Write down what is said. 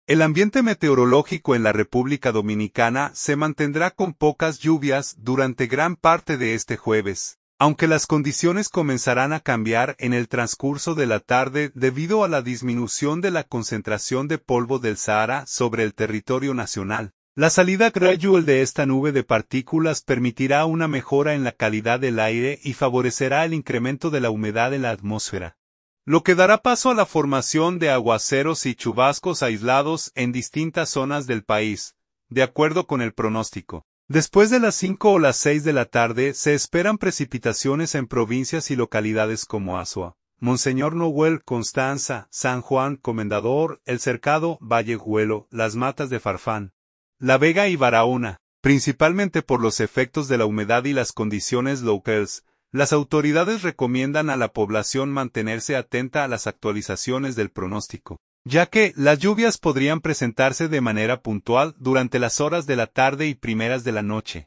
El ambiente meteorológico en la República Dominicana se mantendrá con pocas lluvias durante gran parte de este jueves, aunque las condiciones comenzarán a cambiar en el transcurso de la tarde debido a la disminución de la concentración de polvo del Sahara sobre el territorio nacional. La salida gradual de esta nube de partículas permitirá una mejora en la calidad del aire y favorecerá el incremento de la humedad en la atmósfera, lo que dará paso a la formación de aguaceros y chubascos aislados en distintas zonas del país, de acuerdo con el pronóstico. Después de las 5 o las 6 de la tarde se esperan precipitaciones en provincias y localidades como Azua, Monseñor Noel, Constanza, San Juan, Comendador, El Cercado, Vallejuelo, Las Matas de Farfán, La Vega y Barahona, principalmente por los efectos de la humedad y las condiciones locales. Las autoridades recomiendan a la población mantenerse atenta a las actualizaciones del pronóstico, ya que las lluvias podrían presentarse de manera puntual durante las horas de la tarde y primeras de la noche.